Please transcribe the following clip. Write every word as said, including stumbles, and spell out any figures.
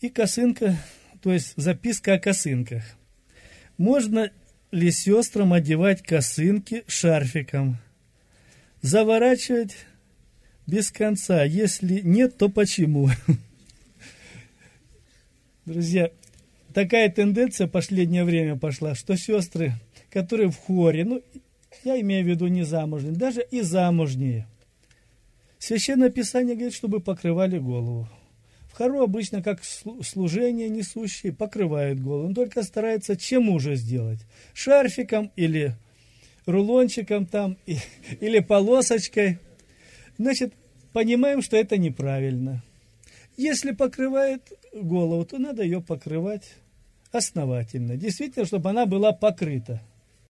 И косынка, то есть записка о косынках. Можно ли сестрам одевать косынки шарфиком? Заворачивать без конца. Если нет, то почему? Друзья, такая тенденция в последнее время пошла, что сестры, которые в хоре, ну, я имею в виду не замужние, даже и замужние, Священное Писание говорит, чтобы покрывали голову. В хору обычно, как служение несущие, покрывают голову. Он только старается чем уже сделать. Шарфиком или рулончиком там, или полосочкой. Значит, понимаем, что это неправильно. Если покрывает голову, то надо ее покрывать основательно. Действительно, чтобы она была покрыта.